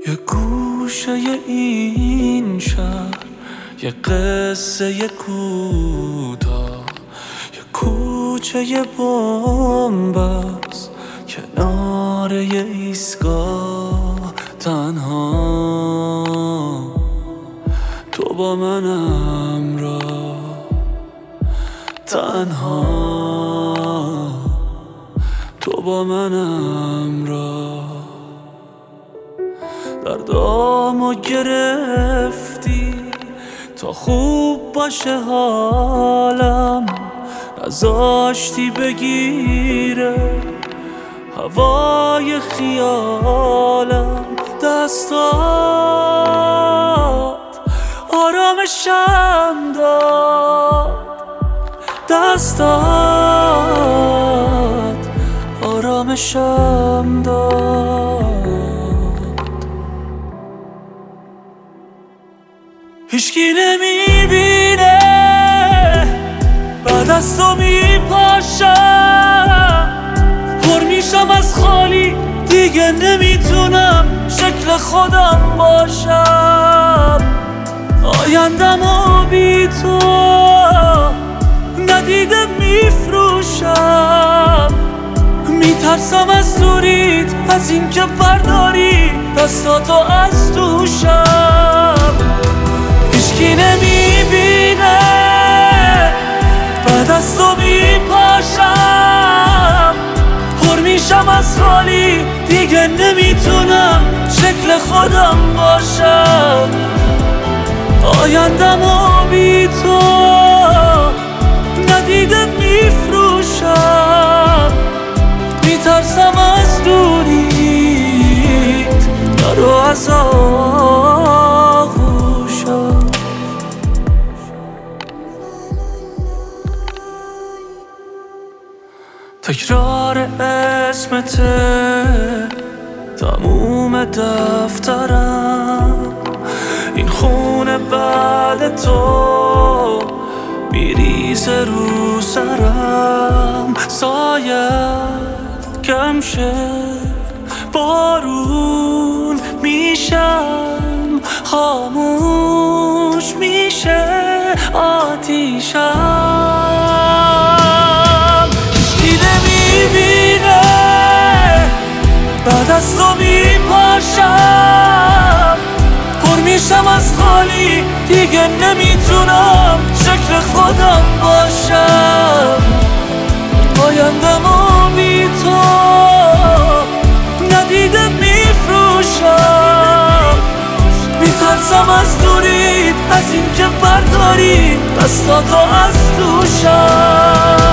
یه گوشه این شهر، یه قصه کوتاه، یه کوچه یه بنبست کنار یه ایستگاه. تنها تو با من همراه، تنها تو با من همراه. دردامو گرفتی تا خوب باشه حالم، نذاشتی بگیره هوای خیالم. دستات آرامشم داد، دستات آرامشم داد. هیچکی نمیبینه بعد از تو میپاشم، پر میشم از خالی، دیگه نمیتونم شکل خودم باشم. آیندمو بی تو ندیده میفروشم، میترسم از دوریت، از اینکه برداری دستاتو از دوشم. هیچکی نمیبینه بعد از تو میپاشم، پر میشم از خالی، دیگه نمیتونم شکل خودم باشم. آیندمو بی تو ندیده میفروشم، میترسم از دوریت، نرو از آغوشم. تکرار اسمته تموم دفترم، این خونه بعد تو میریزه رو سرم. سایه کم شه، بارون میشم، خاموش میشه آتیشم. هیچکی نمیبینه بعد از تو میپاشم، پر میشم از خالی، دیگه نمیتونم شکل خودم باشم. آیندمو بی تو ندیده میفروشم، میترسم از دوریت، از اینکه برداری دستاتو از دوشم.